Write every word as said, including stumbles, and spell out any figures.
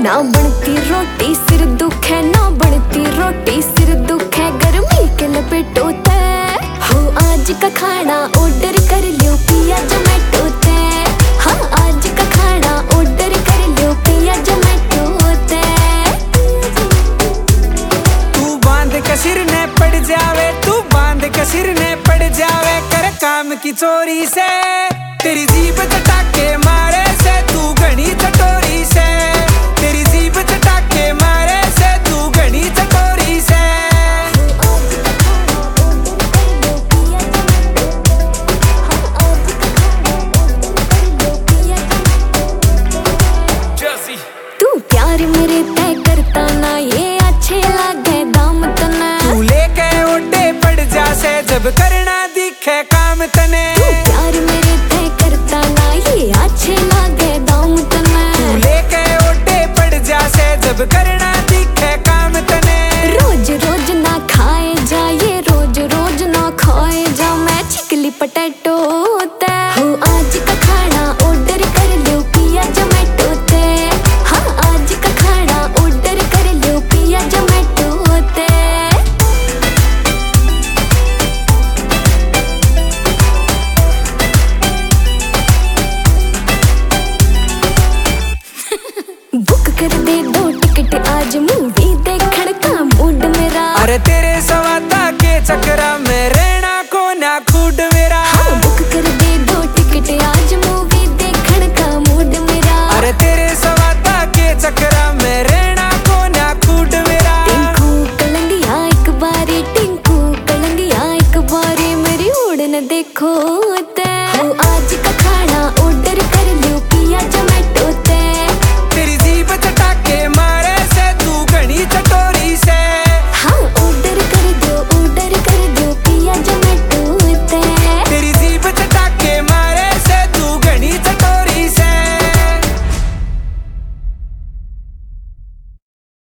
ना बनती रोटी सिर दुख है, ना बनती रोटी सिर दुख है, गर्मी के लपेटो ते हो आज का खाना ऑर्डर कर लियो पिया जोमेटो ते। हाँ आज का खाना ऑर्डर कर लियो पिया जोमेटो ते। तू बांध के सिर ने पड़ जावे, तू बांध के सिर ने पड़ जावे, कर काम की चोरी से तेरी जीभ चटाके मारे से तू घनी चटोरी से, तेरी जीभ चटाके मारे से तू घनी चटोरी से। तू प्यार मेरे तय करता ना ये अच्छे लागे दाम तना, तू लेके ओडे पड़ जा से जब करना दिखे काम तने। तू प्यार मेरे तय करता ना ये अच्छे लागे दाम तना, तू लेके ओडे पड़ जा से जब करना दिखे काम तने। रोज रोज ना खाए जा ये रोज रोज ना खाए जा, मैं चिकली पटेटो ते हो आज का खाना ऑर्डर कर लियो पिया जोमेटो ते। हाँ आज का खाना ऑर्डर कर लियो पिया जोमेटो ते। बुक कर दे दो टिकट आज मूवी देखने का मूड मेरा। अरे तेरे सवादा के चक्करा में रहना को ना खूड में।